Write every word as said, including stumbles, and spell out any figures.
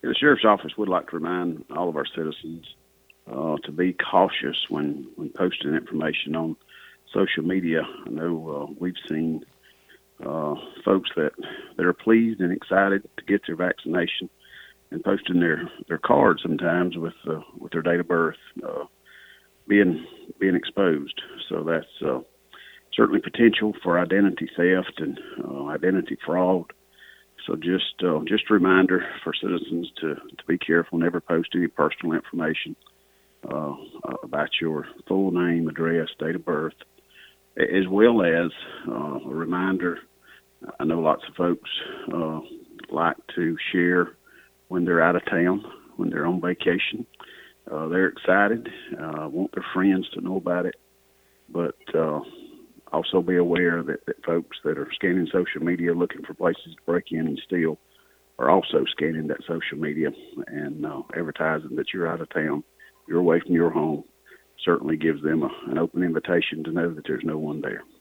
The sheriff's office would like to remind all of our citizens uh, to be cautious when, when posting information on social media. I know uh, we've seen uh, folks that, that are pleased and excited to get their vaccination and posting their, their card sometimes with uh, with their date of birth uh, being being exposed. So that's uh, certainly potential for identity theft and uh, identity fraud. So just uh, just a reminder for citizens to, to be careful, never post any personal information uh, about your full name, address, date of birth, as well as uh, a reminder. I know lots of folks uh, like to share when they're out of town, when they're on vacation. Uh, they're excited, uh, want their friends to know about it, but uh, also be aware that, that folks that are scanning social media looking for places to break in and steal are also scanning that social media and uh, advertising that you're out of town, you're away from your home. Certainly gives them a, an open invitation to know that there's no one there.